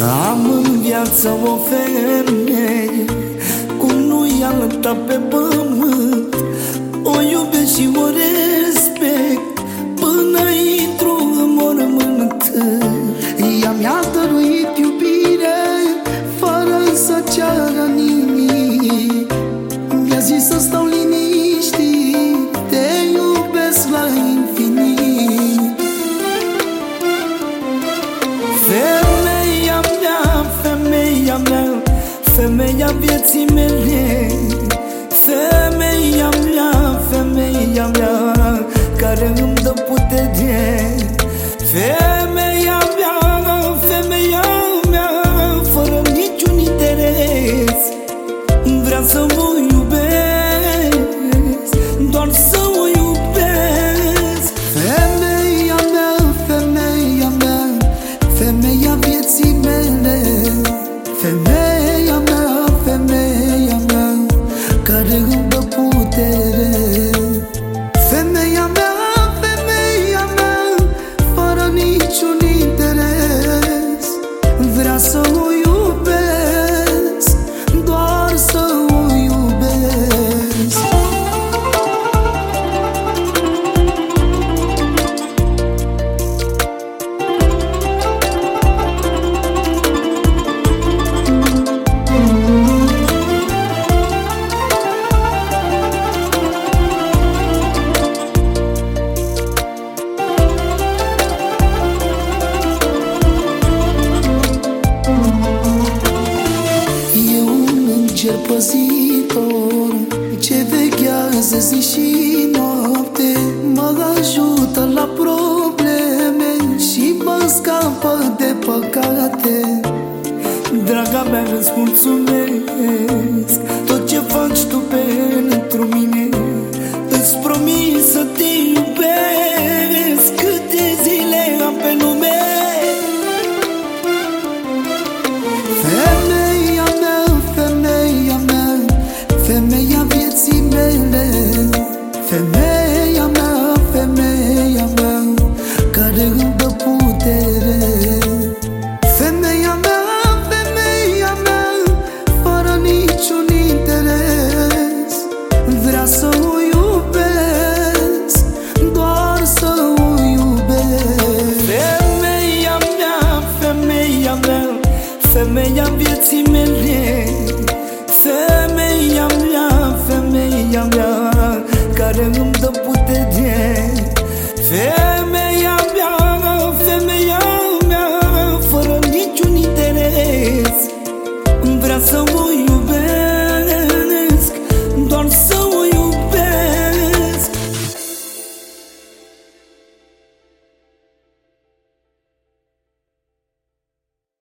Am în viață o femeie cum nu e alta pe pământ. O iubesc și o respect până intru în mormânt. Ea mi-a dăruit iubire fără să ceară nimic. Mi-a zis să stau liniștit, te iubesc la infinit. Femeia mea, femeia mea, femeia vieții mele. Femeia mea, femeia mea, care îmi dă putere. Femeia mea, femeia mea, fără niciun interes. Vreau să o iubesc, doar să o iubesc. Femeia mea, femeia mea, femeia vieții mele. Femeia mea, femeia mea, care îmi dă putere. Femeia mea, femeia mea, fără niciun interes. Vrea să o iubesc, doar să o iubesc. Cer păzitor ce veghează zi și noapte, mă ajută la probleme și mă scapă de păcate. Draga mea, îți mulțumesc tot ce faci tu pentru mine. Îți promit să te iubesc